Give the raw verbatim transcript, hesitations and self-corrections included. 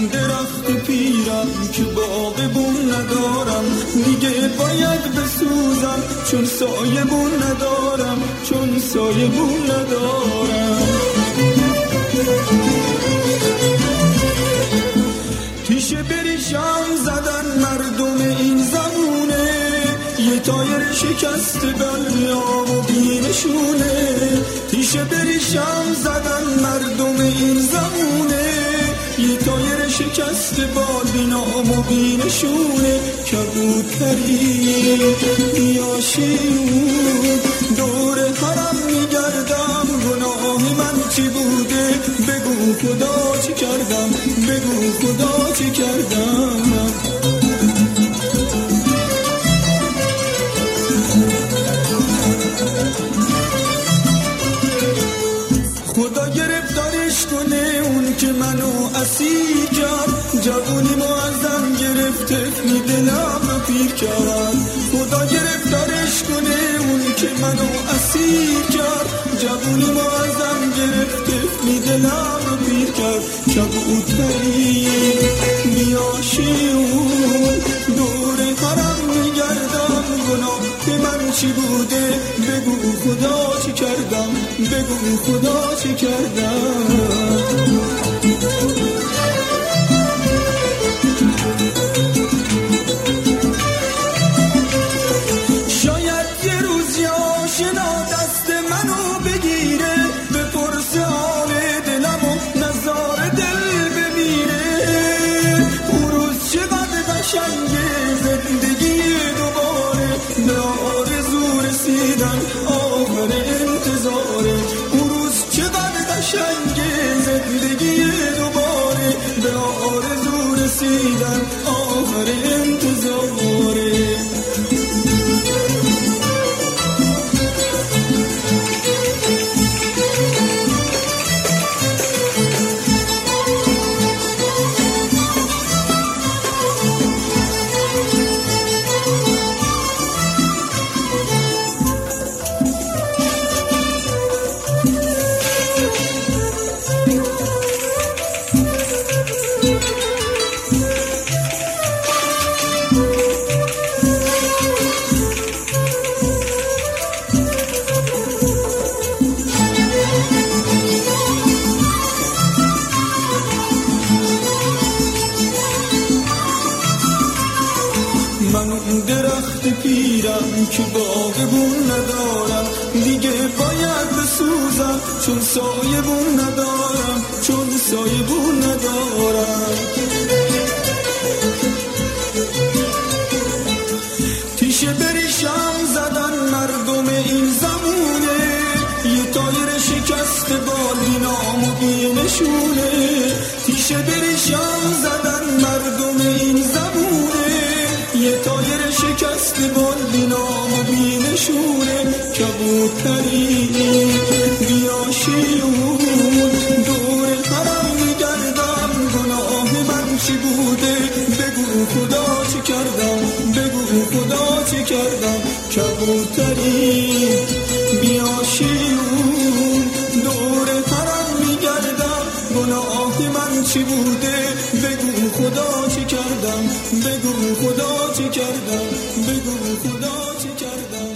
درخت پیرم که باغبون ندارم، دیگه باید بسوزم چون سایه بون ندارم، چون سایه بون ندارم. تیشه بریشم زدن مردم این زمونه، یه تایر شکست بلیام و بینشونه. تیشه بریشم زدن مردم این زمونه، یه تایر شکست بالینام و بینشونه. کبوتری بیاشیون دور حرم میگردم، گناه من چی بوده بگو خدا چی کردم، بگو خدا چی کردم. خدا گرفتارش کنه اون که منو اسیر کرد، جوونی ما ازم گرفته می دلم رو پیر کرد. خدا گرفتارش کنه اون که منو اسیر کرد، جوونی ما ازم گرفته می دلم رو پیر کرد. کبوتری بیاشیون دور حرم میگردم، گناه من چی بوده بگو خدا چی کردم، بگو خدا چی کردم. شاید یه روز یا آشنا دست منو بگیره، بپرسه حال دلم و نظار دل بمیره. اون روز چقدر قشنگه زندگی دوباره، به آرزو رسیدن آخر انتظاره. اون روز چقدر قشنگه زندگی دوباره، به آرزو رسیدن آخر انتظاره. من درخت پیرم که باغبون ندارم، دیگه باید بسوزم چون سایه بون ندارم، چون سایه بون ندارم. تیشه بریشم زدن مردم این زمونه، یه تایر شکست بالینام و بینشونه. تیشه بریشم زدن مردم این زمونه، یه تایر شکست بالینام و بینشونه. کبوتری بیاشیون دور حرم میگردم، گناه من چی بوده بگو خدا چی کردم، بگو خدا چی کردم. کبوتری بیاشیون دور حرم میگردم، گناه من چی بوده بگو خدا چی کردم، بگو خدا چی کردم، بگو خدا چی کردم.